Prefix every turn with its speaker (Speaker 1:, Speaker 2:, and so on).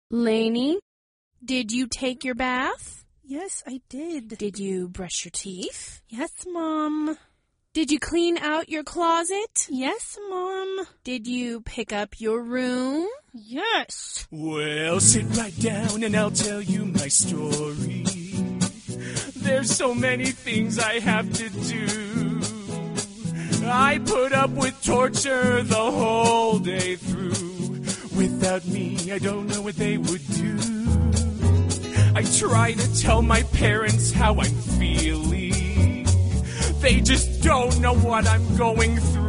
Speaker 1: Lainey, did you take your bath?
Speaker 2: Yes, I did.
Speaker 1: Did you brush your teeth?
Speaker 2: Yes, Mom.
Speaker 1: Did you clean out your closet?
Speaker 2: Yes, Mom.
Speaker 1: Did you pick up your room?
Speaker 2: Yes.
Speaker 3: Well, sit right down and I'll tell you my story. There's so many things I have to do. I put up with torture the whole day through. Without me, I don't know what they would do. I try to tell my parents how I'm feeling. They just don't know what I'm going through.